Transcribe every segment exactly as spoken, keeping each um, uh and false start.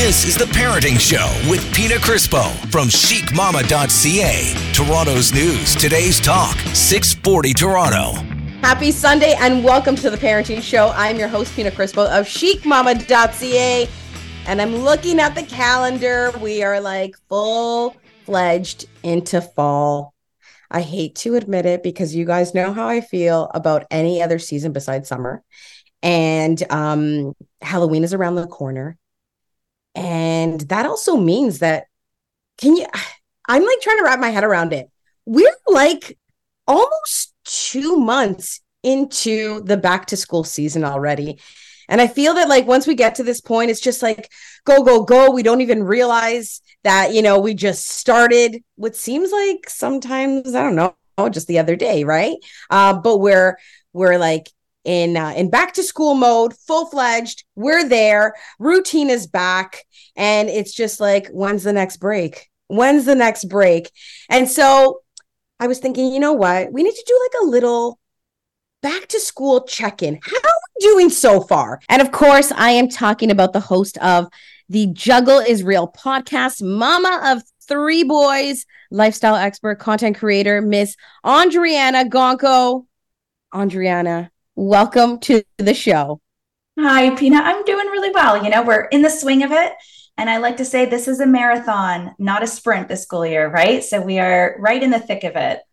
This is The Parenting Show with Pina Crispo from chic mama dot c a. Toronto's news, today's talk, six forty Toronto. Happy Sunday and welcome to The Parenting Show. I'm your host, Pina Crispo of chic mama dot c a. And I'm looking at the calendar. We are like full-fledged into fall. I hate to admit it because you guys know how I feel about any other season besides summer. And um, Halloween is around the corner. And that also means that, can you, I'm like trying to wrap my head around it. We're like almost two months into the back to school season already. And I feel that like once we get to this point, it's just like, go, go, go. We don't even realize that, you know, we just started what seems like sometimes, I don't know, just the other day, right? Uh, but we're, we're like, in uh, in back to school mode, full-fledged. We're there. Routine is back. And it's just like, when's the next break? When's the next break? And so I was thinking, you know what? We need to do like a little back to school check-in. How are we doing so far? And of course, I am talking about the host of the Juggle is Real podcast, mama of three boys, lifestyle expert, content creator, Miss Andriana Gonco. Andriana, welcome to the show. Hi, Pina. I'm doing really well. You know, we're in the swing of it. And I like to say this is a marathon, not a sprint this school year, right? So we are right in the thick of it.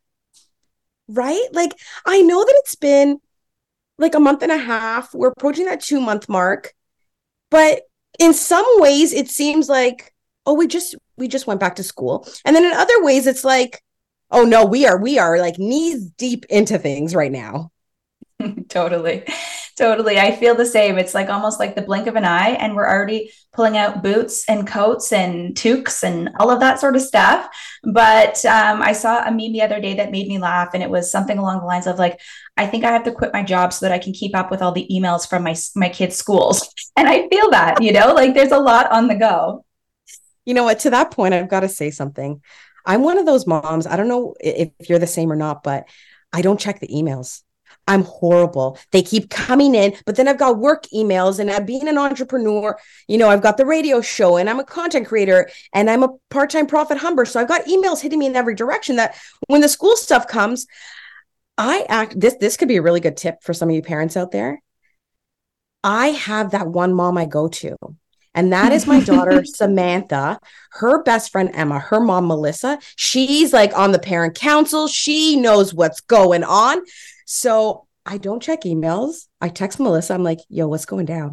Right? Like, I know that it's been like a month and a half. We're approaching that two month mark. But in some ways, it seems like, oh, we just we just went back to school. And then in other ways, it's like, oh, no, we are we are like knees deep into things right now. Totally. Totally. I feel the same. It's like almost like the blink of an eye and we're already pulling out boots and coats and toques and all of that sort of stuff. But um, I saw a meme the other day that made me laugh. And it was something along the lines of like, I think I have to quit my job so that I can keep up with all the emails from my, my kids' schools. And I feel that, you know, like there's a lot on the go. You know what? To that point, I've got to say something. I'm one of those moms. I don't know if you're the same or not, but I don't check the emails. I'm horrible. They keep coming in, but then I've got work emails and I'm being an entrepreneur. You know, I've got the radio show and I'm a content creator and I'm a part-time profit humber. So I've got emails hitting me in every direction that when the school stuff comes, I act, this, this could be a really good tip for some of you parents out there. I have that one mom I go to, and that is my daughter, Samantha, her best friend, Emma, her mom, Melissa. She's like on the parent council. She knows what's going on. So I don't check emails. I text Melissa. I'm like, yo, what's going down?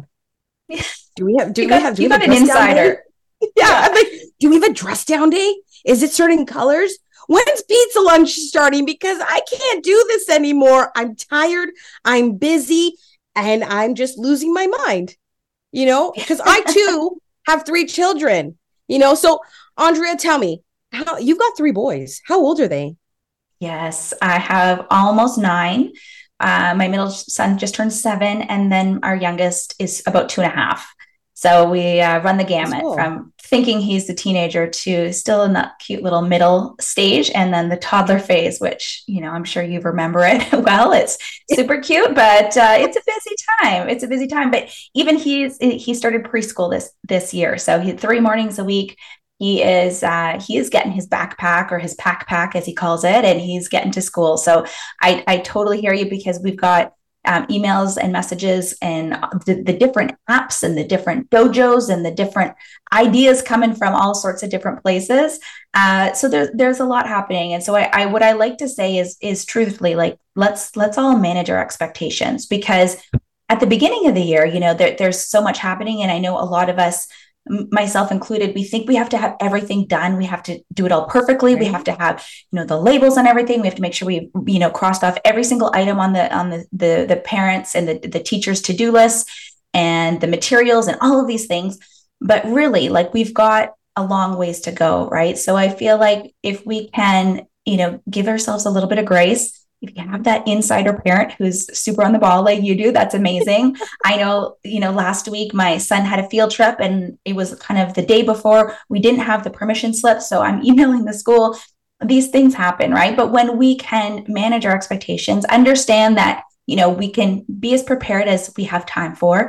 Do we have, do you we got, have, do you we have got an insider? Yeah. yeah. I'm like, do we have a dress down day? Is it certain colors? When's pizza lunch starting? Because I can't do this anymore. I'm tired. I'm busy and I'm just losing my mind, you know, because I too have three children, you know? So Andrea, tell me, how you've got three boys. How old are they? Yes, I have almost nine. Uh, my middle son just turned seven, and then our youngest is about two and a half. So we uh, run the gamut cool. from thinking he's a teenager to still in that cute little middle stage, and then the toddler phase, which, you know, I'm sure you remember it well. It's super cute, but uh, it's a busy time. It's a busy time. But even he's he started preschool this this year, so he had three mornings a week. He is uh, he is getting his backpack or his pack pack, as he calls it, and he's getting to school. So I, I totally hear you because we've got um, emails and messages and the, the different apps and the different dojos and the different ideas coming from all sorts of different places. Uh, so there's there's a lot happening. And so I, I what I like to say is is truthfully, like let's let's all manage our expectations, because at the beginning of the year, you know, there, there's so much happening, and I know a lot of us, myself included, we think we have to have everything done. We have to do it all perfectly. Right. We have to have, you know, the labels on everything. We have to make sure we, you know, crossed off every single item on the, on the, the, the parents and the, the teachers to-do list and the materials and all of these things. But really, like, we've got a long ways to go. Right. So I feel like if we can, you know, give ourselves a little bit of grace, if you have that insider parent who's super on the ball like you do, that's amazing. I know, you know, last week my son had a field trip and it was kind of the day before. We didn't have the permission slip. So I'm emailing the school. These things happen, right? But when we can manage our expectations, understand that, you know, we can be as prepared as we have time for,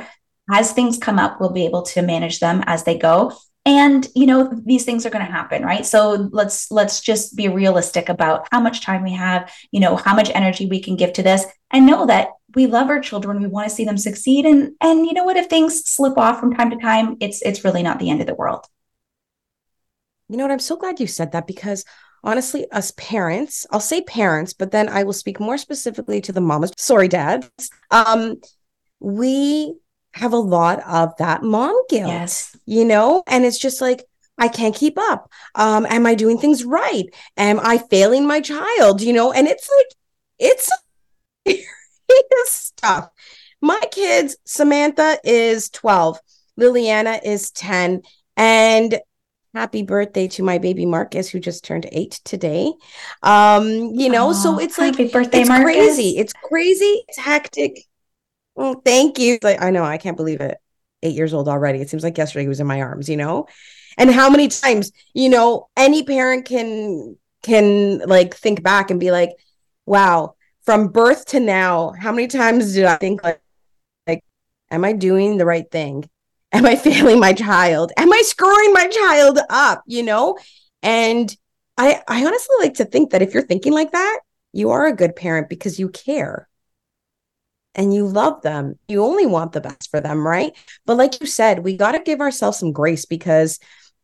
as things come up, we'll be able to manage them as they go. And, you know, these things are going to happen, right? So let's, let's just be realistic about how much time we have, you know, how much energy we can give to this, and know that we love our children. We want to see them succeed. And, and you know what, if things slip off from time to time, it's, it's really not the end of the world. You know what? I'm so glad you said that, because honestly, us parents, I'll say parents, but then I will speak more specifically to the mamas. Sorry, dads. Um, we have a lot of that mom guilt, yes. you know, and it's just like, I can't keep up. Um, am I doing things right? Am I failing my child? You know, and it's like, it's serious stuff. My kids, Samantha is twelve, Liliana is ten, and happy birthday to my baby Marcus, who just turned eight today. Um, you know, oh, so it's like, birthday, it's Marcus. crazy. It's crazy. It's hectic. Oh, thank you. Like, I know, I can't believe it. Eight years old already. It seems like yesterday he was in my arms, you know? And how many times, you know, any parent can, can like think back and be like, wow, from birth to now, how many times did I think like, like, am I doing the right thing? Am I failing my child? Am I screwing my child up? You know? And I, I honestly like to think that if you're thinking like that, you are a good parent, because you care. And you love them. You only want the best for them, right? But like you said, we got to give ourselves some grace, because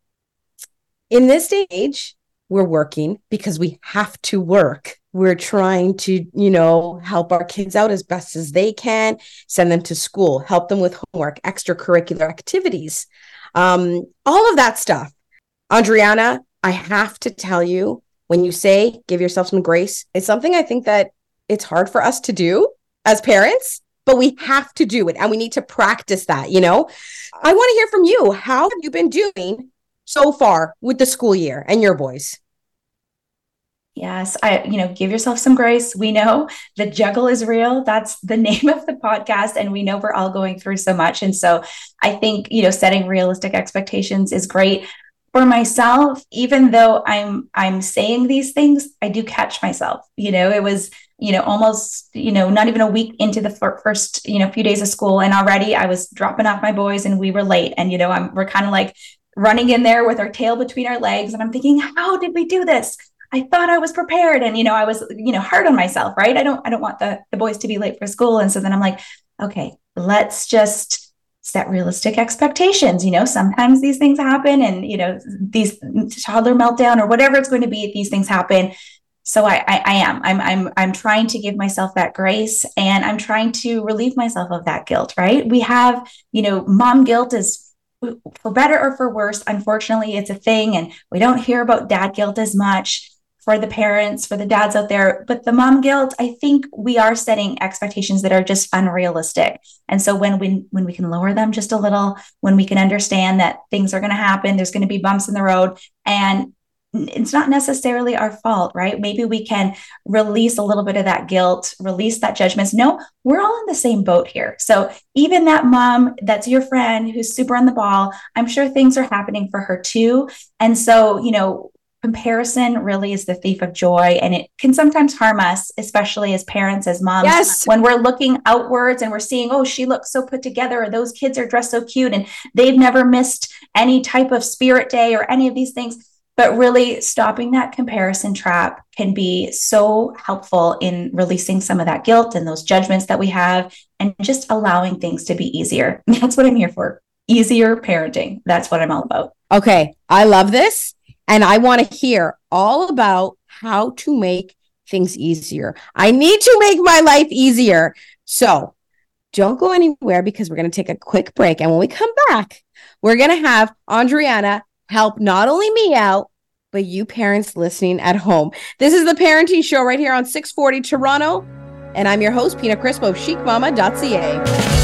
in this day and age, we're working because we have to work. We're trying to, you know, help our kids out as best as they can, send them to school, help them with homework, extracurricular activities, um, all of that stuff. Andriana, I have to tell you, when you say give yourself some grace, it's something I think that it's hard for us to do as parents, but we have to do it, and we need to practice that, you know? I want to hear from you. How have you been doing so far with the school year and your boys? Yes, I, you know, give yourself some grace. We know the juggle is real. That's the name of the podcast. And we know we're all going through so much. And so I think, you know, setting realistic expectations is great. For myself, even though I'm, I'm saying these things, I do catch myself. You know, it was, you know, almost, you know, not even a week into the fir- first, you know, few days of school. And already I was dropping off my boys and we were late. And, you know, I'm, we're kind of like running in there with our tail between our legs. And I'm thinking, how did we do this? I thought I was prepared. And, you know, I was, you know, hard on myself, right? I don't, I don't want the, the boys to be late for school. And so then I'm like, okay, let's just set realistic expectations. You know, sometimes these things happen, and, you know, these toddler meltdown or whatever it's going to be, these things happen. So I, I, I am, I'm, I'm, I'm trying to give myself that grace, and I'm trying to relieve myself of that guilt, right? We have, you know, mom guilt is, for better or for worse, unfortunately, it's a thing, and we don't hear about dad guilt as much. For the parents, for the dads out there, but the mom guilt, I think we are setting expectations that are just unrealistic. And so when we, when we can lower them just a little, when we can understand that things are going to happen, there's going to be bumps in the road, and it's not necessarily our fault, right? Maybe we can release a little bit of that guilt, release that judgments. No, we're all in the same boat here. So even that mom, that's your friend who's super on the ball, I'm sure things are happening for her too. And so, you know, comparison really is the thief of joy, and it can sometimes harm us, especially as parents, as moms. Yes. When we're looking outwards and we're seeing, oh, she looks so put together, or those kids are dressed so cute, and they've never missed any type of spirit day or any of these things. But really stopping that comparison trap can be so helpful in releasing some of that guilt and those judgments that we have, and just allowing things to be easier. That's what I'm here for. Easier parenting. That's what I'm all about. Okay. I love this. And I want to hear all about how to make things easier. I need to make my life easier. So don't go anywhere, because we're going to take a quick break. And when we come back, we're going to have Andriana help not only me out, but you parents listening at home. This is the Parenting Show right here on six forty Toronto. And I'm your host, Pina Crispo of chic mama dot c a.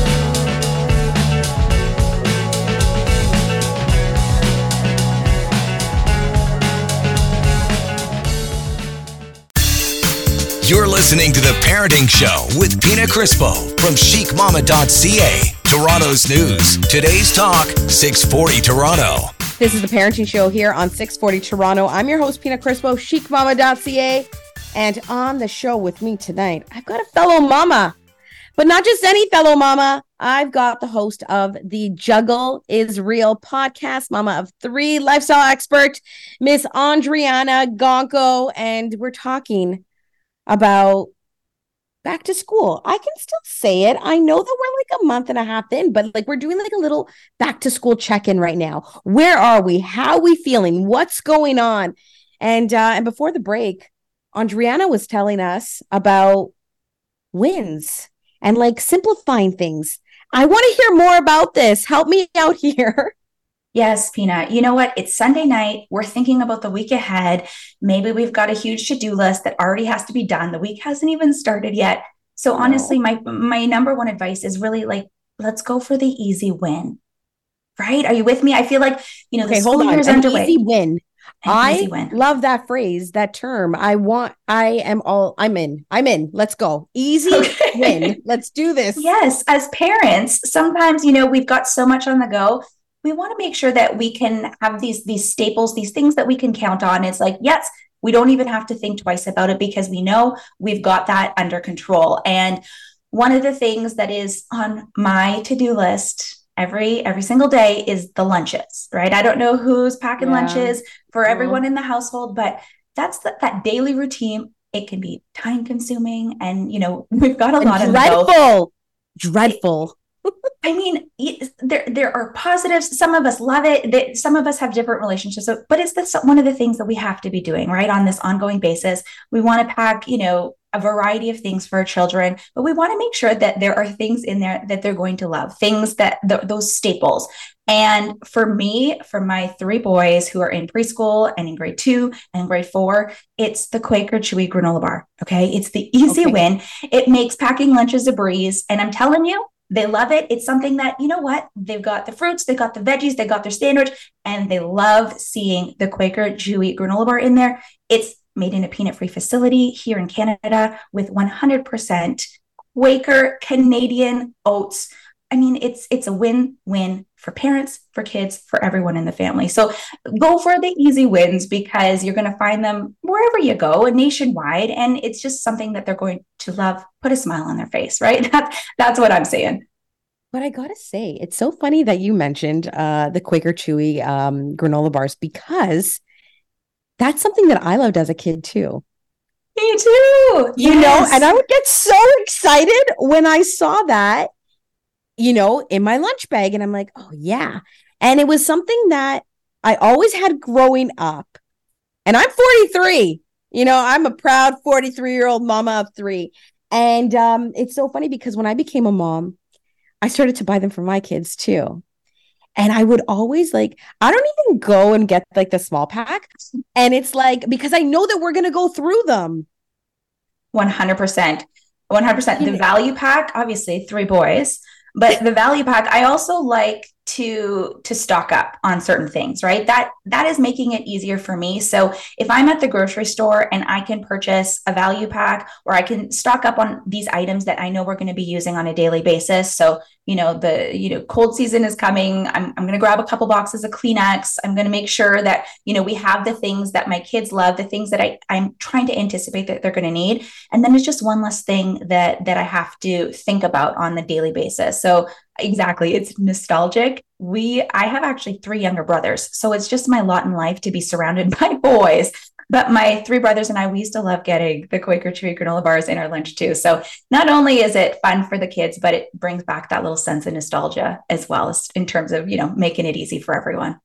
You're listening to The Parenting Show with Pina Crispo from chic mama dot c a. Toronto's news. Today's talk, six forty Toronto. This is The Parenting Show here on six forty Toronto. I'm your host, Pina Crispo, chic mama dot c a. And on the show with me tonight, I've got a fellow mama. But not just any fellow mama. I've got the host of the Juggle is Real podcast, mama of three, lifestyle expert, Miss Andriana Gonco. And we're talking about back to school. I can still say it. I know that we're like a month and a half in, but like we're doing like a little back to school check-in right now. Where are we? How are we feeling? What's going on? And uh, and before the break, Andriana was telling us about wins and like simplifying things. I want to hear more about this. Help me out here. Yes, Pina. You know what? It's Sunday night. We're thinking about the week ahead. Maybe we've got a huge to-do list that already has to be done. The week hasn't even started yet. So honestly, my my number one advice is really like, let's go for the easy win. Right? Are you with me? I feel like, you know, okay, the school hold on. year is An underway. Easy win. An I easy win. love that phrase, that term. I want, I am all, I'm in. I'm in. Let's go. Easy Okay. win. Let's do this. Yes. As parents, sometimes, you know, we've got so much on the go. We want to make sure that we can have these, these staples, these things that we can count on. It's like, yes, we don't even have to think twice about it because we know we've got that under control. And one of the things that is on my to-do list every every single day is the lunches, right? I don't know who's packing yeah. lunches for everyone in the household, but that's the, that daily routine. It can be time consuming, and you know we've got a and lot of dreadful, dreadful. I mean, there there are positives. Some of us love it. That some of us have different relationships, so, but it's this one of the things that we have to be doing right on this ongoing basis. We want to pack, you know, a variety of things for our children, but we want to make sure that there are things in there that they're going to love, things that th- those staples. And for me, for my three boys who are in preschool and in grade two and grade four, it's the Quaker Chewy granola bar. Okay. It's the easy okay. win. It makes packing lunches a breeze. And I'm telling you, they love it. It's something that, you know what, they've got the fruits, they got the veggies, they got their sandwich, and they love seeing the Quaker Chewy granola bar in there. It's made in a peanut-free facility here in Canada with one hundred percent Quaker Canadian oats. I mean, it's it's a win-win for parents, for kids, for everyone in the family. So go for the easy wins because you're going to find them wherever you go, nationwide, and it's just something that they're going to love. Put a smile on their face, right? That's that's what I'm saying. But I gotta say, it's so funny that you mentioned uh, the Quaker Chewy um, granola bars because that's something that I loved as a kid too. Me too. You yes. know, and I would get so excited when I saw that, you know, in my lunch bag. And I'm like, oh yeah. And it was something that I always had growing up. And I'm forty-three. You know, I'm a proud forty-three year old mama of three. And um, it's so funny because when I became a mom, I started to buy them for my kids too. And I would always like, I don't even go and get like the small pack. And it's like, because I know that we're going to go through them. one hundred percent. one hundred percent. The value pack, obviously three boys, but the value pack, I also like to, to stock up on certain things, right? That, that is making it easier for me. So if I'm at the grocery store and I can purchase a value pack or I can stock up on these items that I know we're going to be using on a daily basis. So, you know, the, you know, cold season is coming. I'm, I'm going to grab a couple boxes of Kleenex. I'm going to make sure that, you know, we have the things that my kids love, the things that I, I'm trying to anticipate that they're going to need. And then it's just one less thing that, that I have to think about on the daily basis. So exactly. It's nostalgic. We, I have actually three younger brothers. So it's just my lot in life to be surrounded by boys. But my three brothers and I, we used to love getting the Quaker Chewy granola bars in our lunch too. So not only is it fun for the kids, but it brings back that little sense of nostalgia as well as in terms of, you know, making it easy for everyone.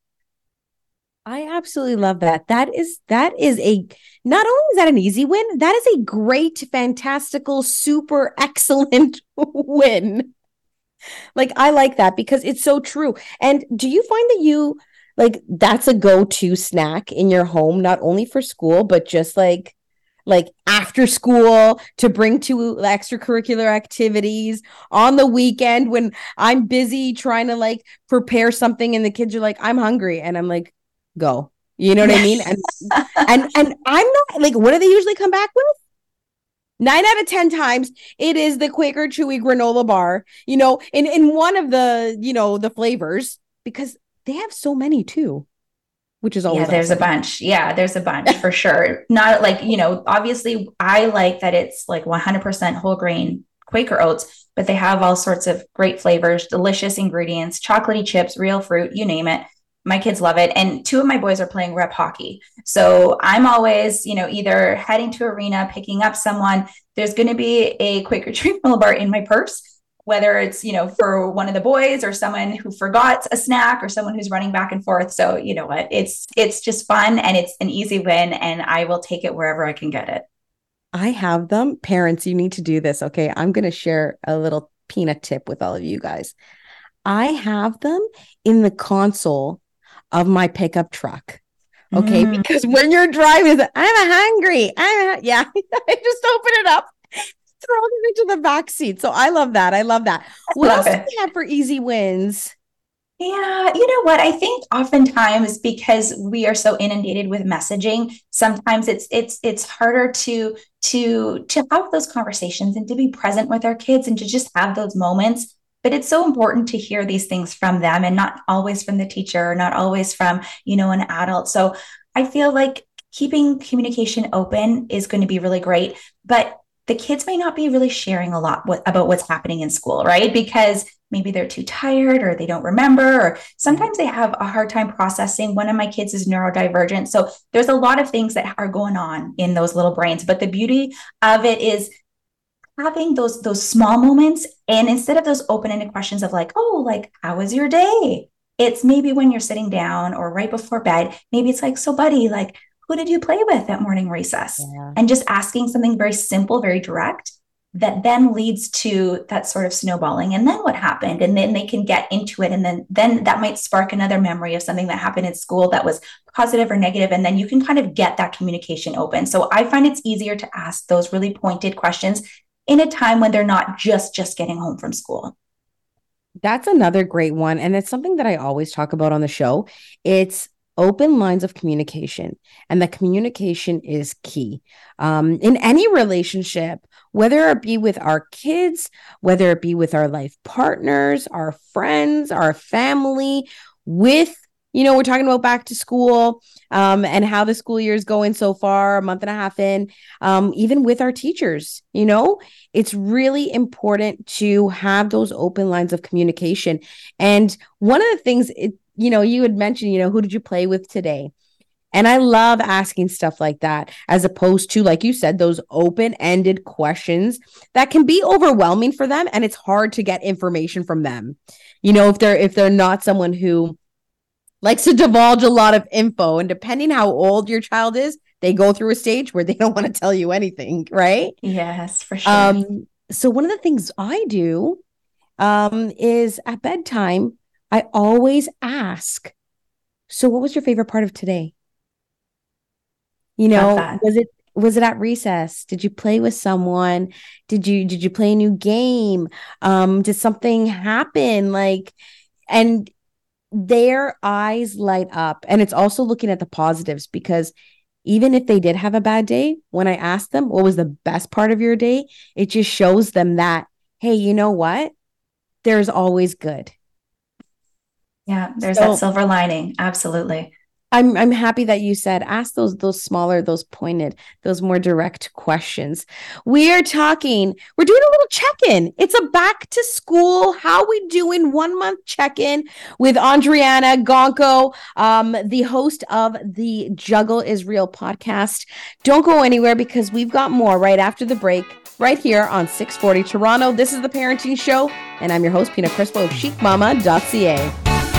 I absolutely love that. That is, that is a, not only is that an easy win, that is a great, fantastical, super excellent win. Like, I like that because it's so true. And do you find that you, like, that's a go-to snack in your home, not only for school, but just like, like after school to bring to extracurricular activities on the weekend when I'm busy trying to like prepare something and the kids are like, I'm hungry. And I'm like, go, you know what I mean? And, and, and I'm not like, what do they usually come back with? Nine out of ten times, it is the Quaker Chewy granola bar, you know, in, in one of the, you know, the flavors, because they have so many too, which is always yeah, there's awesome. a bunch. Yeah, there's a bunch for sure. Not like, you know, obviously I like that it's like one hundred percent whole grain Quaker oats, but they have all sorts of great flavors, delicious ingredients, chocolatey chips, real fruit, you name it. My kids love it. And two of my boys are playing rep hockey. So I'm always, you know, either heading to arena, picking up someone. There's going to be a Quaker treat granola bar in my purse, whether it's, you know, for one of the boys or someone who forgot a snack or someone who's running back and forth. So you know what, it's, it's just fun and it's an easy win, and I will take it wherever I can get it. I have them. Parents, you need to do this. Okay. I'm going to share a little peanut tip with all of you guys. I have them in the console of my pickup truck. Okay. Mm. Because when you're driving, I'm hungry. I'm yeah. I just open it up, throw them into the back seat. So I love that. I love that. What else do we have for easy wins? Yeah, you know what? I think oftentimes because we are so inundated with messaging, sometimes it's it's it's harder to to to have those conversations and to be present with our kids and to just have those moments. But it's so important to hear these things from them and not always from the teacher, not always from, you know, an adult. So I feel like keeping communication open is going to be really great, but the kids may not be really sharing a lot what, about what's happening in school, right? Because maybe they're too tired or they don't remember, or sometimes they have a hard time processing. One of my kids is neurodivergent. So there's a lot of things that are going on in those little brains. But the beauty of it is having those, those small moments. And instead of those open-ended questions of like, oh, like, how was your day? It's maybe when you're sitting down or right before bed, maybe it's like, so buddy, like, who did you play with at morning recess? Yeah. And just asking something very simple, very direct, that then leads to that sort of snowballing. And then what happened? And then they can get into it. And then, then that might spark another memory of something that happened in school that was positive or negative. And then you can kind of get that communication open. So I find it's easier to ask those really pointed questions in a time when they're not just, just getting home from school. That's another great one. And it's something that I always talk about on the show. It's open lines of communication, and that communication is key um, in any relationship, whether it be with our kids, whether it be with our life partners, our friends, our family, with, you know, we're talking about back to school um, and how the school year is going so far, a month and a half in, um, even with our teachers, you know, it's really important to have those open lines of communication. And one of the things, it, you know, you had mentioned, you know, who did you play with today? And I love asking stuff like that, as opposed to, like you said, those open-ended questions that can be overwhelming for them. And it's hard to get information from them. You know, if they're, if they're not someone who likes to divulge a lot of info, and depending how old your child is, they go through a stage where they don't want to tell you anything. Right. Yes, for sure. Um, so one of the things I do um, is at bedtime, I always ask, so what was your favorite part of today? You know, was it, was it at recess? Did you play with someone? Did you, did you play a new game? Um, did something happen? Like, and their eyes light up. And it's also looking at the positives, because even if they did have a bad day, when I ask them, what was the best part of your day? It just shows them that, hey, you know what? There's always good. Yeah, there's so, that silver lining. Absolutely. I'm I'm happy that you said ask those those smaller, those pointed, those more direct questions. We are talking, we're doing a little check-in. It's a back to school, how we doing one month check-in with Andriana Gonco, um, the host of the Juggle is Real podcast. Don't go anywhere, because we've got more right after the break, right here on six forty Toronto. This is The Parenting Show, and I'm your host, Pina Crispo of chic mama dot c a.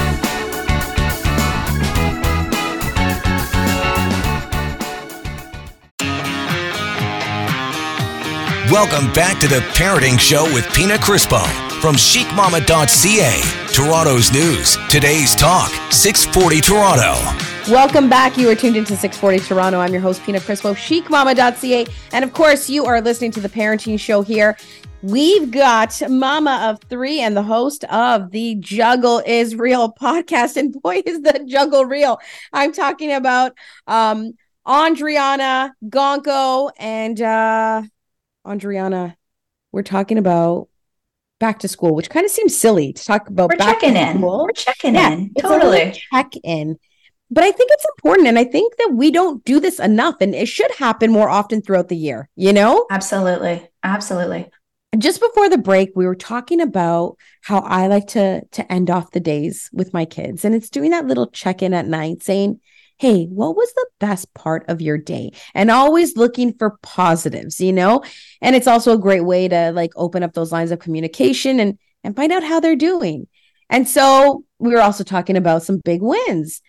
Welcome back to The Parenting Show with Pina Crispo from chic mama dot c a, Toronto's news, today's talk, six forty Toronto. Welcome back. You are tuned into six forty Toronto. I'm your host, Pina Crispo, chic mama dot c a. And of course, you are listening to The Parenting Show here. We've got mama of three and the host of the Juggle is Real podcast. And boy, is the juggle real. I'm talking about um, Andriana Gonco and... Uh, Andriana, we're talking about back to school, which kind of seems silly to talk about. We're back checking to in. School. We're checking yeah, in. It's totally. Check in. But I think it's important. And I think that we don't do this enough. And it should happen more often throughout the year, you know? Absolutely. Absolutely. just before the break, we were talking about how I like to to end off the days with my kids. And it's doing that little check-in at night saying, hey, what was the best part of your day? And always looking for positives, you know? And it's also a great way to like open up those lines of communication and and find out how they're doing. And so we were also talking about some big wins.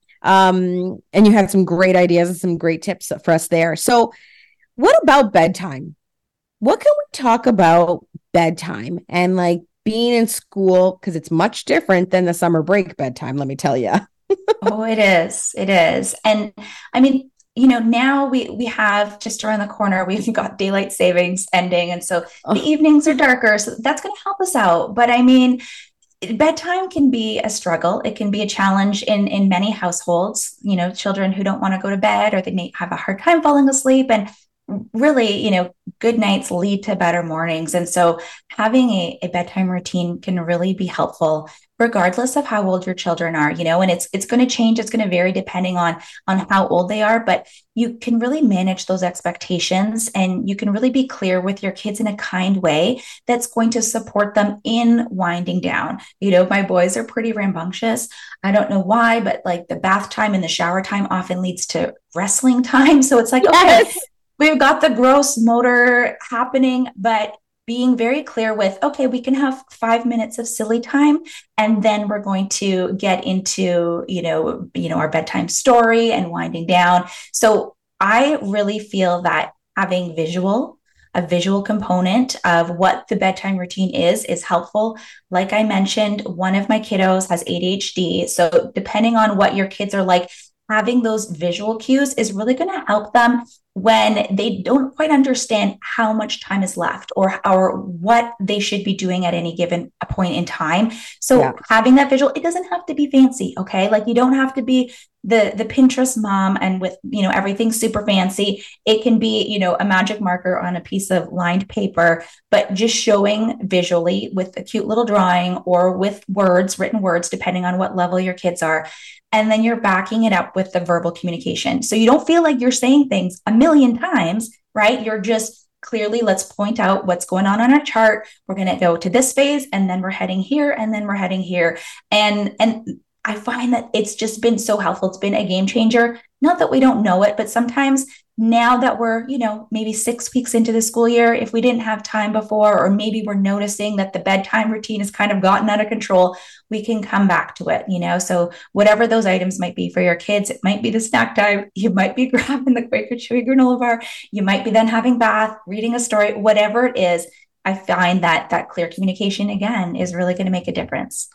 Um, and you had some great ideas and some great tips for us there. So what about bedtime? What can we talk about bedtime and like being in school? Because it's much different than the summer break bedtime, let me tell you. Oh, it is. It is. And I mean, you know, now we we have just around the corner, we've got daylight savings ending. And so oh. the evenings are darker. So that's going to help us out. But I mean, bedtime can be a struggle. It can be a challenge in, in many households, you know, children who don't want to go to bed or they may have a hard time falling asleep. And really, you know, good nights lead to better mornings. And so having a, a bedtime routine can really be helpful, regardless of how old your children are, you know, and it's, it's going to change. It's going to vary depending on, on how old they are, but you can really manage those expectations and you can really be clear with your kids in a kind way that's going to support them in winding down. You know, my boys are pretty rambunctious. I don't know why, but like the bath time and the shower time often leads to wrestling time. So it's like, yes. okay, we've got the gross motor happening, but being very clear with, okay, we can have five minutes of silly time, and then we're going to get into, you know, you know, our bedtime story and winding down. So I really feel that having visual, a visual component of what the bedtime routine is, is helpful. Like I mentioned, one of my kiddos has A D H D. So depending on what your kids are like, having those visual cues is really going to help them when they don't quite understand how much time is left or, or what they should be doing at any given point in time. So yeah. having that visual, it doesn't have to be fancy. Okay. Like you don't have to be the, the Pinterest mom and with, you know, everything super fancy. It can be, you know, a magic marker on a piece of lined paper, but just showing visually with a cute little drawing or with words, written words, depending on what level your kids are. And then you're backing it up with the verbal communication. So you don't feel like you're saying things a million times, right? You're just clearly, let's point out what's going on on our chart. We're going to go to this phase and then we're heading here and then we're heading here. And, and I find that it's just been so helpful. It's been a game changer. Not that we don't know it, but sometimes now that we're, you know, maybe six weeks into the school year, if we didn't have time before, or maybe we're noticing that the bedtime routine has kind of gotten out of control, we can come back to it, you know? So whatever those items might be for your kids, it might be the snack time. You might be grabbing the Quaker Chewy granola bar. You might be then having bath, reading a story, whatever it is. I find that that clear communication, again, is really going to make a difference.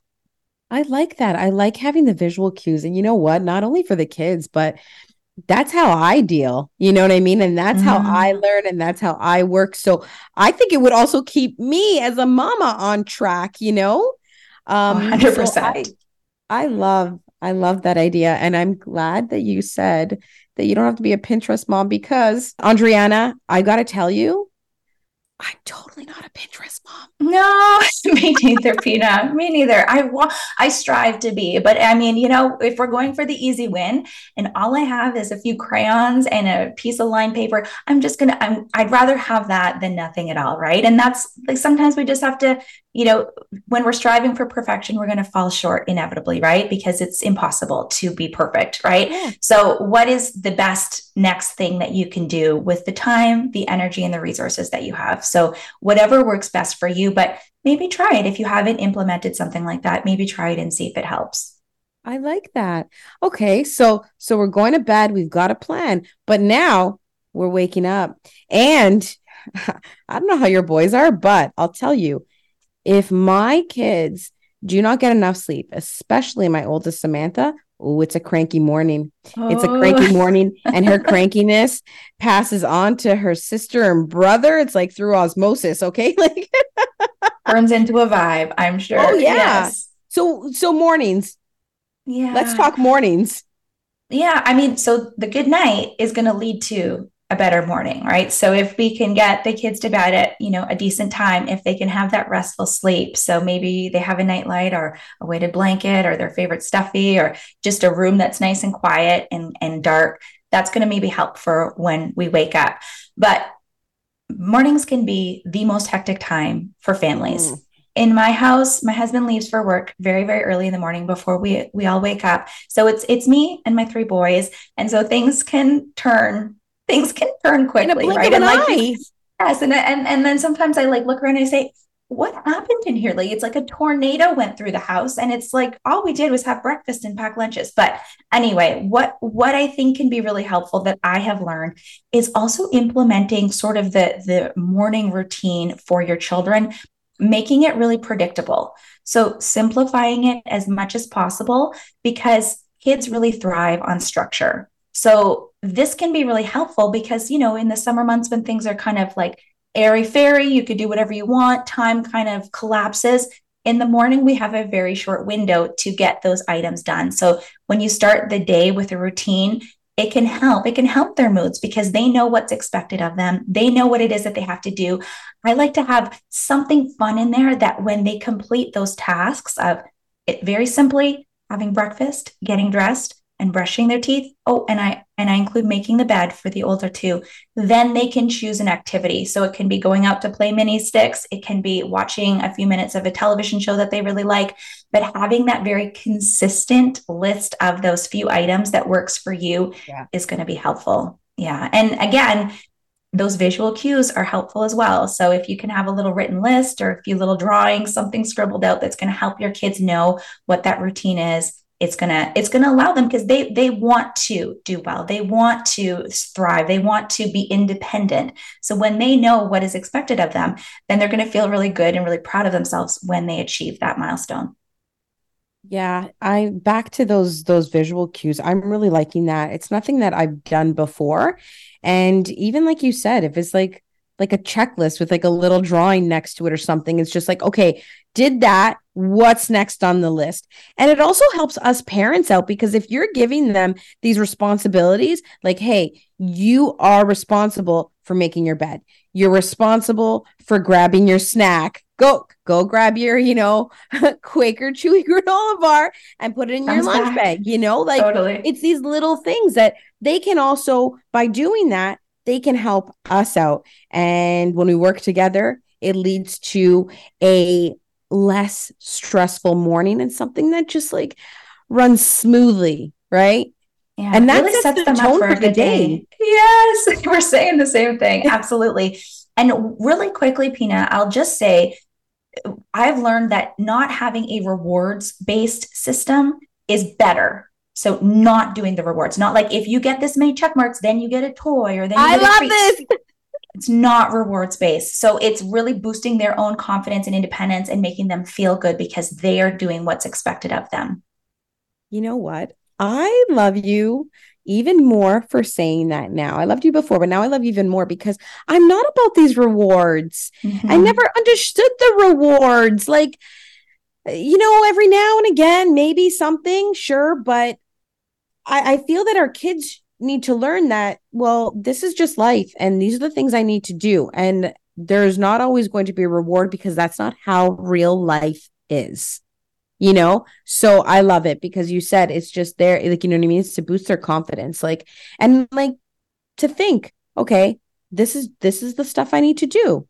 I like that. I like having the visual cues. And you know what? Not only for the kids, but that's how I deal. You know what I mean? And that's mm. how I learn and that's how I work. So I think it would also keep me as a mama on track, you know? Um, one hundred percent. So I, I love, I love that idea. And I'm glad that you said that you don't have to be a Pinterest mom because, Andriana, I got to tell you, I'm totally not a Pinterest mom. No, me neither, Pina. Me neither. I want, I strive to be, but I mean, you know, if we're going for the easy win and all I have is a few crayons and a piece of lined paper, I'm just going to, I'm, I'd rather have that than nothing at all. Right. And that's like, sometimes we just have to, you know, when we're striving for perfection, we're going to fall short inevitably, right? Because it's impossible to be perfect, right? Yeah. So what is the best next thing that you can do with the time, the energy, and the resources that you have? So whatever works best for you, but maybe try it. If you haven't implemented something like that, maybe try it and see if it helps. I like that. Okay. So, so we're going to bed. We've got a plan, but now we're waking up and I don't know how your boys are, but I'll tell you, if my kids do not get enough sleep, especially my oldest Samantha, oh, it's a cranky morning. Oh. It's a cranky morning, and her crankiness passes on to her sister and brother. It's like through osmosis, okay? Like turns into a vibe, I'm sure. Oh yeah. Yes. So so mornings. Yeah. Let's talk mornings. Yeah, I mean, so the good night is going to lead to a better morning, right? So if we can get the kids to bed at, you know, a decent time, if they can have that restful sleep, so maybe they have a nightlight or a weighted blanket or their favorite stuffy or just a room that's nice and quiet and, and dark, that's going to maybe help for when we wake up. But mornings can be the most hectic time for families. Mm. In my house, my husband leaves for work very, very early in the morning before we we all wake up. So it's it's me and my three boys. And so things can turn, things can turn quickly, In a blink right? of an and like eye. yes, and and and then sometimes I like look around and I say, what happened in here? Like it's like a tornado went through the house, and it's like all we did was have breakfast and pack lunches. But anyway, what what I think can be really helpful that I have learned is also implementing sort of the the morning routine for your children, making it really predictable. So simplifying it as much as possible, because kids really thrive on structure. So this can be really helpful because, you know, in the summer months when things are kind of like airy fairy, you could do whatever you want, time kind of collapses. In the morning, we have a very short window to get those items done. So when you start the day with a routine, it can help. It can help their moods because they know what's expected of them. They know what it is that they have to do. I like to have something fun in there that when they complete those tasks of it, very simply having breakfast, getting dressed, and brushing their teeth. Oh, and I and I include making the bed for the older two. Then they can choose an activity. So it can be going out to play mini sticks. It can be watching a few minutes of a television show that they really like. But having that very consistent list of those few items that works for you yeah. is going to be helpful. Yeah. And again, those visual cues are helpful as well. So if you can have a little written list or a few little drawings, something scribbled out that's going to help your kids know what that routine is, it's gonna it's gonna allow them, because they they want to do well, they want to thrive, they want to be independent. So when they know what is expected of them, then they're going to feel really good and really proud of themselves when they achieve that milestone. Yeah, I back to those those visual cues. I'm really liking that. It's nothing that I've done before, and even like you said, if it's like like a checklist with like a little drawing next to it or something, it's just like, okay, did that. What's next on the list? And it also helps us parents out, because if you're giving them these responsibilities, like, hey, you are responsible for making your bed. You're responsible for grabbing your snack. Go, go grab your, you know, Quaker Chewy granola bar and put it in Comes your lunch back. bag, you know, like totally. It's these little things that they can also, by doing that, they can help us out. And when we work together, it leads to a less stressful morning and something that just like runs smoothly, right? Yeah, and that really sets the them tone up for, for the day. day. Yes, we're saying the same thing. Absolutely. And really quickly, Pina, I'll just say, I've learned that not having a rewards-based system is better. So not doing the rewards, not like if you get this many check marks, then you get a toy or then you I get a love treat. this. It's not rewards based. So it's really boosting their own confidence and independence and making them feel good because they are doing what's expected of them. You know what? I love you even more for saying that now. I loved you before, but now I love you even more because I'm not about these rewards. Mm-hmm. I never understood the rewards. Like, you know, every now and again, maybe something, sure. But I, I feel that our kids need to learn that, well, this is just life. And these are the things I need to do. And there's not always going to be a reward because that's not how real life is. You know, so I love it because you said it's just there, like, you know what I mean? It's to boost their confidence, like, and like to think, okay, this is, this is the stuff I need to do.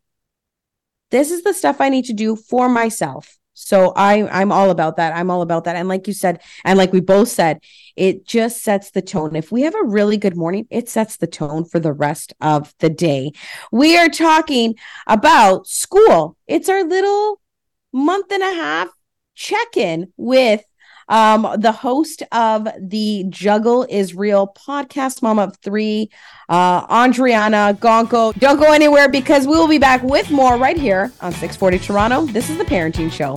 This is the stuff I need to do for myself. So I, I'm all about that. I'm all about that. And like you said, and like we both said, it just sets the tone. If we have a really good morning, it sets the tone for the rest of the day. We are talking about school. It's our little month and a half check-in with um, the host of the Juggle is Real podcast, mom of three, uh, Andriana Gonco. Don't go anywhere because we will be back with more right here on six forty Toronto. This is The Parenting Show.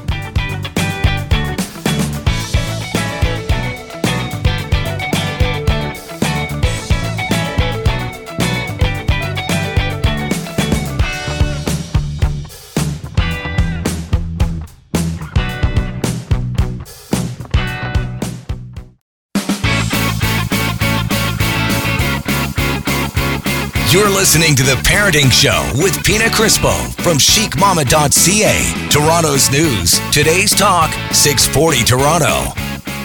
You're listening to The Parenting Show with Pina Crispo from chic mama dot c a, Toronto's news, today's talk, six forty Toronto.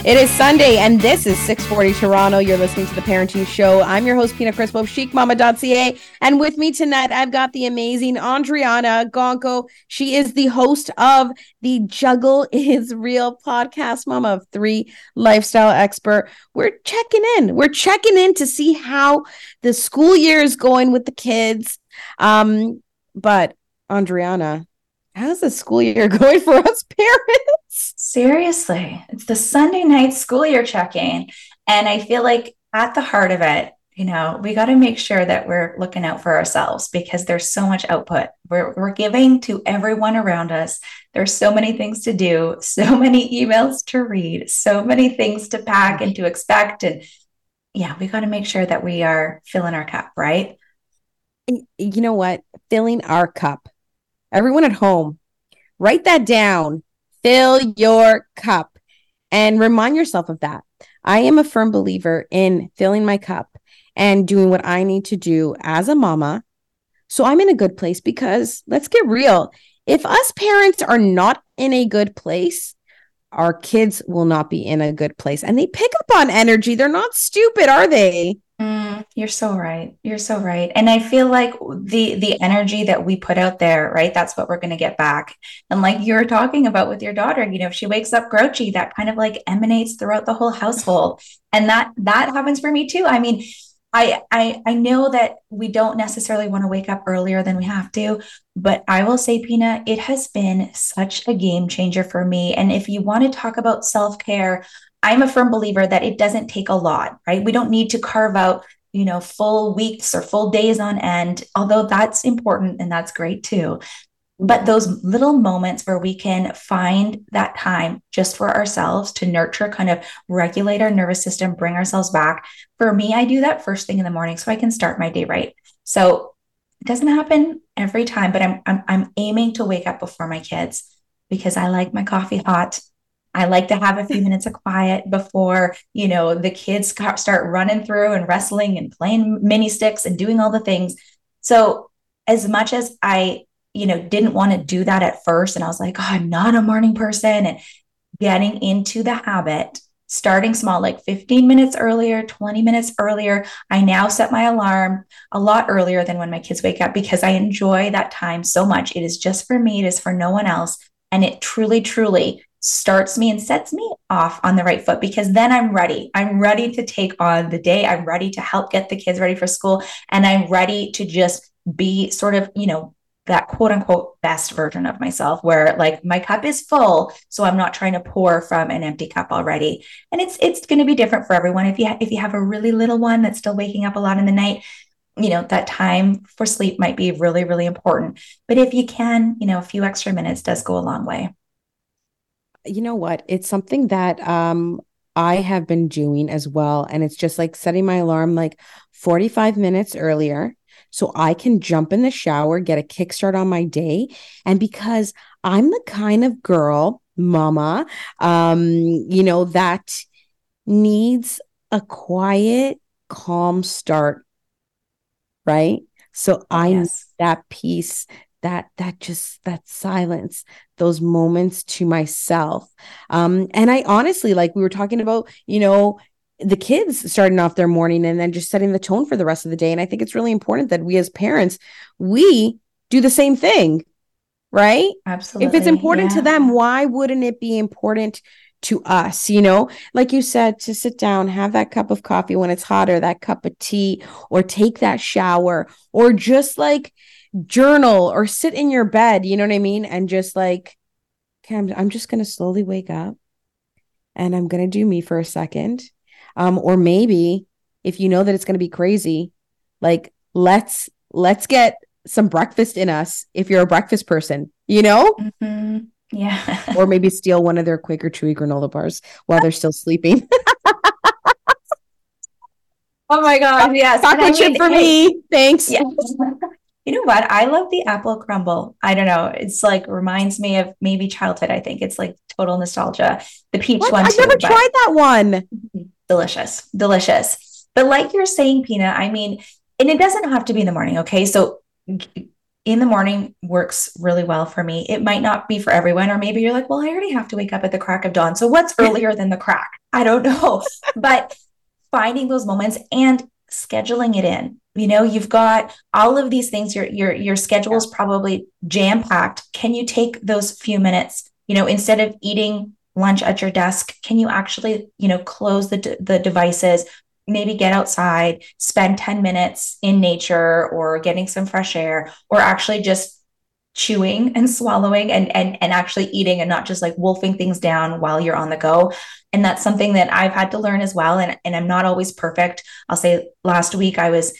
It is Sunday, and this is six forty Toronto. You're listening to The Parenting Show. I'm your host, Pina Crispo of chic mama dot c a, and with me tonight, I've got the amazing Andriana Gonco. She is the host of the Juggle is Real podcast, mama of three, lifestyle expert. We're checking in. We're checking in to see how the school year is going with the kids. Um, but, Andriana, how's the school year going for us parents? Seriously, it's the Sunday night school year check-in. And I feel like at the heart of it, you know, we got to make sure that we're looking out for ourselves because there's so much output. We're, we're giving to everyone around us. There's so many things to do, so many emails to read, so many things to pack and to expect. And yeah, we got to make sure that we are filling our cup, right? And you know what? Filling our cup. Everyone at home, write that down. Fill your cup and remind yourself of that. I am a firm believer in filling my cup and doing what I need to do as a mama. So I'm in a good place because let's get real. If us parents are not in a good place, our kids will not be in a good place. And they pick up on energy. They're not stupid, are they? Mm, you're so right. You're so right. And I feel like the the energy that we put out there, right? That's what we're going to get back. And like you were talking about with your daughter, you know, if she wakes up grouchy, that kind of like emanates throughout the whole household. And that that happens for me too. I mean, I I I know that we don't necessarily want to wake up earlier than we have to, but I will say, Pina, it has been such a game changer for me. And if you want to talk about self-care, I'm a firm believer that it doesn't take a lot, right? We don't need to carve out, you know, full weeks or full days on end, although that's important and that's great too. But those little moments where we can find that time just for ourselves to nurture, kind of regulate our nervous system, bring ourselves back. For me, I do that first thing in the morning so I can start my day right. So it doesn't happen every time, but I'm I'm, I'm aiming to wake up before my kids because I like my coffee hot. I like to have a few minutes of quiet before, you know, the kids start running through and wrestling and playing mini sticks and doing all the things. So as much as I, you know, didn't want to do that at first, and I was like, oh, I'm not a morning person, and getting into the habit, starting small, like fifteen minutes earlier, twenty minutes earlier. I now set my alarm a lot earlier than when my kids wake up because I enjoy that time so much. It is just for me. It is for no one else. And it truly, truly starts me and sets me off on the right foot because then I'm ready. I'm ready to take on the day. I'm ready to help get the kids ready for school. And I'm ready to just be sort of, you know, that quote unquote best version of myself where like my cup is full. So I'm not trying to pour from an empty cup already. And it's, it's going to be different for everyone. If you, ha- if you have a really little one that's still waking up a lot in the night, you know, that time for sleep might be really, really important. But if you can, you know, a few extra minutes does go a long way. You know what? It's something that um, I have been doing as well. And it's just like setting my alarm like forty-five minutes earlier so I can jump in the shower, get a kickstart on my day. And because I'm the kind of girl, mama, um, you know, that needs a quiet, calm start, right? So I yes. need that peace, that that just that silence, those moments to myself. Um, and I honestly, like we were talking about, you know, the kids starting off their morning and then just setting the tone for the rest of the day. And I think it's really important that we as parents, we do the same thing, right? Absolutely. If it's important yeah. to them, why wouldn't it be important to us? You know, like you said, to sit down, have that cup of coffee when it's hot, or that cup of tea, or take that shower, or just like journal or sit in your bed, you know what I mean? And just like, okay, I'm, I'm just going to slowly wake up and I'm going to do me for a second. Um, or maybe if you know that it's going to be crazy, like let's, let's get some breakfast in us. If you're a breakfast person, you know? Mm-hmm. Yeah. Or maybe steal one of their Quaker Chewy granola bars while they're still sleeping. Oh my God. Yes. Chocolate chip for hey, me. Thanks. Yeah. You know what? I love the apple crumble. I don't know. It's like reminds me of maybe childhood. I think it's like total nostalgia. The peach what? one. I've too, never tried that one. Delicious. Delicious. But like you're saying, Pina, I mean, and it doesn't have to be in the morning. Okay. So in the morning works really well for me. It might not be for everyone, or maybe you're like, well, I already have to wake up at the crack of dawn. So what's earlier than the crack? I don't know. But finding those moments and scheduling it in. You know, you've got all of these things, your your your schedule is probably jam-packed. Can you take those few minutes, you know, instead of eating lunch at your desk, can you actually, you know, close the the devices, maybe get outside, spend ten minutes in nature or getting some fresh air, or actually just chewing and swallowing and, and, and actually eating, and not just like wolfing things down while you're on the go. And that's something that I've had to learn as well. And, and I'm not always perfect. I'll say last week I was,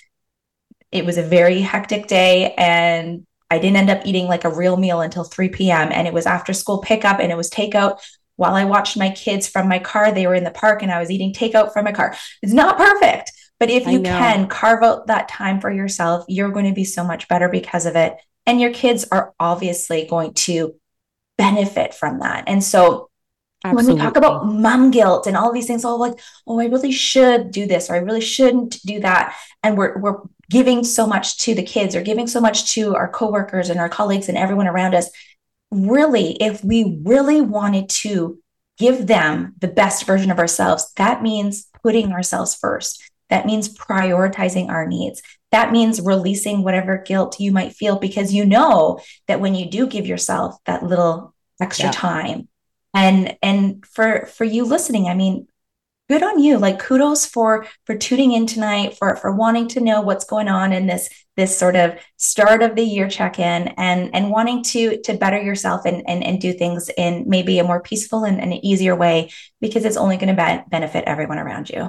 it was a very hectic day, and I didn't end up eating like a real meal until three p.m. And it was after school pickup, and it was takeout. While I watched my kids from my car, they were in the park, and I was eating takeout from my car. It's not perfect, but if you can carve out that time for yourself, you're going to be so much better because of it. And your kids are obviously going to benefit from that. And so Absolutely. When we talk about mom guilt and all these things, all like, oh, I really should do this, or I really shouldn't do that. And we're, we're giving so much to the kids, or giving so much to our coworkers and our colleagues and everyone around us. Really, if we really wanted to give them the best version of ourselves, that means putting ourselves first. That means prioritizing our needs. That means releasing whatever guilt you might feel, because you know that when you do give yourself that little extra yeah. time, and and for for you listening, I mean, good on you. Like, kudos for for tuning in tonight, for for wanting to know what's going on in this this sort of start of the year check-in, and and wanting to to better yourself and and, and do things in maybe a more peaceful and, and an easier way, because it's only going to be- benefit everyone around you.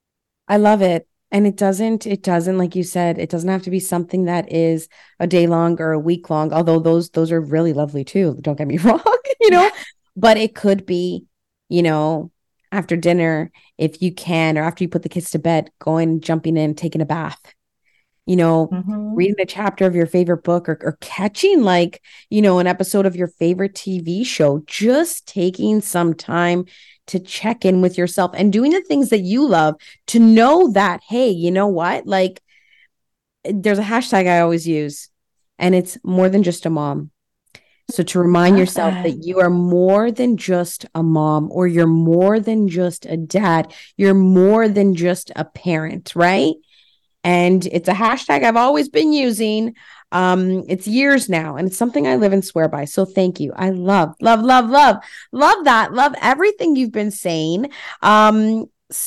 I love it. And it doesn't, it doesn't, like you said, it doesn't have to be something that is a day long or a week long, although those, those are really lovely too. Don't get me wrong, you know, but it could be, you know, after dinner, if you can, or after you put the kids to bed, going, jumping in, taking a bath, you know, mm-hmm. reading a chapter of your favorite book, or, or catching like, you know, an episode of your favorite T V show, just taking some time to check in with yourself and doing the things that you love, to know that, hey, you know what? Like, there's a hashtag I always use, and it's more than just a mom. So to remind yourself that. that you are more than just a mom, or you're more than just a dad. You're more than just a parent, right? And it's a hashtag I've always been using. Um, it's years now, and it's something I live and swear by. So thank you. I love, love, love, love, love that. Love everything you've been saying. Um,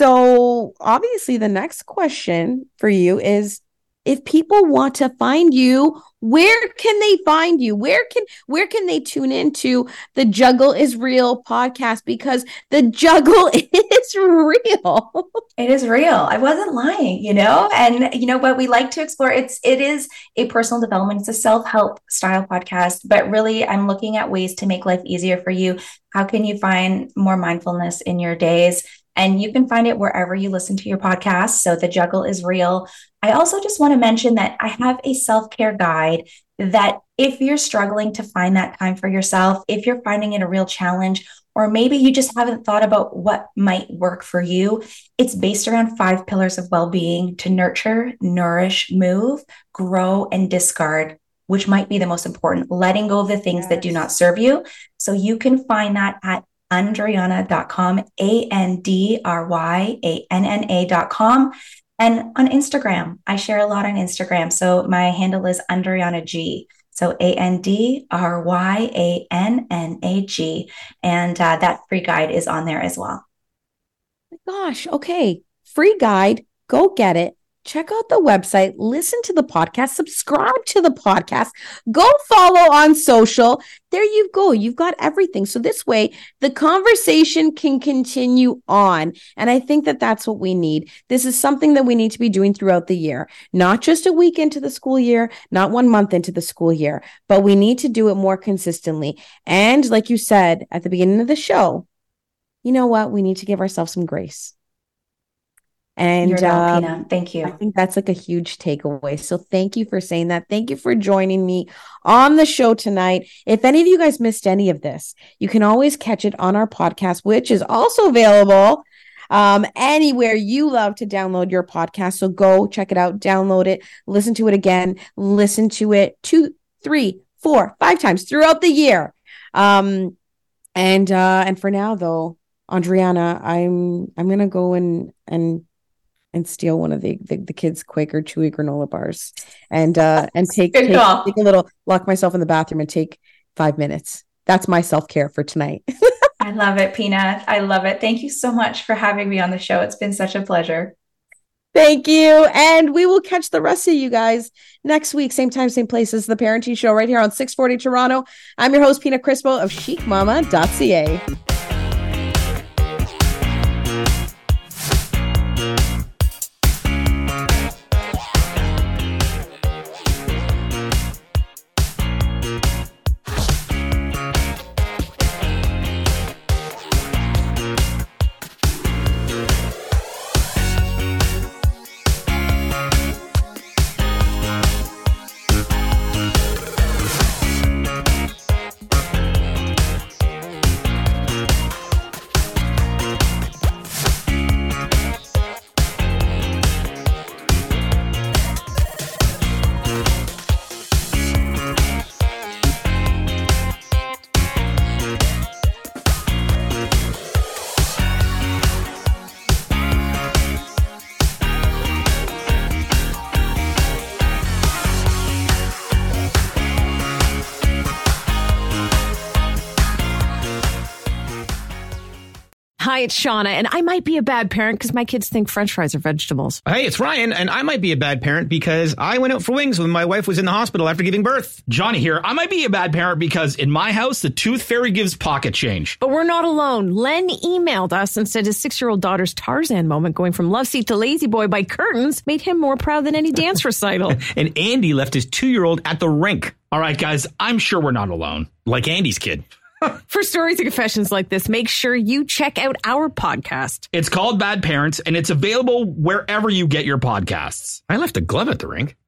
so obviously the next question for you is, if people want to find you, where can they find you? Where can where can they tune into the Juggle is Real podcast? Because the juggle is real. It is real. I wasn't lying, you know? And you know what we like to explore? It's it is a personal development. It's a self-help style podcast, but really I'm looking at ways to make life easier for you. How can you find more mindfulness in your days? And you can find it wherever you listen to your podcast. So the Juggle is Real. I also just want to mention that I have a self-care guide that if you're struggling to find that time for yourself, if you're finding it a real challenge, or maybe you just haven't thought about what might work for you, it's based around five pillars of well-being: to nurture, nourish, move, grow, and discard, which might be the most important, letting go of the things yes. that do not serve you. So you can find that at andriana dot com, A N D R Y A N N A dot com. And on Instagram, I share a lot on Instagram. So my handle is Andriana G. So A N D R Y A N N A G. And uh, that free guide is on there as well. Gosh, okay. Free guide. Go get it. Check out the website, listen to the podcast, subscribe to the podcast, go follow on social. There you go. You've got everything. So this way, the conversation can continue on. And I think that that's what we need. This is something that we need to be doing throughout the year, not just a week into the school year, not one month into the school year, but we need to do it more consistently. And like you said at the beginning of the show, you know what? We need to give ourselves some grace. And You're welcome, Pina. Um, thank you. I think that's like a huge takeaway. So thank you for saying that. Thank you for joining me on the show tonight. If any of you guys missed any of this, you can always catch it on our podcast, which is also available um, anywhere you love to download your podcast. So go check it out, download it, listen to it again, listen to it two, three, four, five times throughout the year. Um, and uh, and for now, though, Andriana, I'm I'm gonna go and and and steal one of the the, the kids' Quaker Chewy granola bars, and uh, and take take, take a little, lock myself in the bathroom and take five minutes. That's my self-care for tonight. I love it, Pina. I love it. Thank you so much for having me on the show. It's been such a pleasure. Thank you. And we will catch the rest of you guys next week. Same time, same place as The Parenting Show right here on six forty Toronto. I'm your host, Pina Crispo of chic mama dot c a. Hi, it's Shauna, and I might be a bad parent because my kids think French fries are vegetables. Hey, it's Ryan, and I might be a bad parent because I went out for wings when my wife was in the hospital after giving birth. Johnny here. I might be a bad parent because in my house, the tooth fairy gives pocket change. But we're not alone. Len emailed us and said his six-year-old daughter's Tarzan moment going from love seat to lazy boy by curtains made him more proud than any dance recital. And Andy left his two-year-old at the rink. All right, guys, I'm sure we're not alone. Like Andy's kid. For stories and confessions like this, make sure you check out our podcast. It's called Bad Parents, and it's available wherever you get your podcasts. I left a glove at the rink.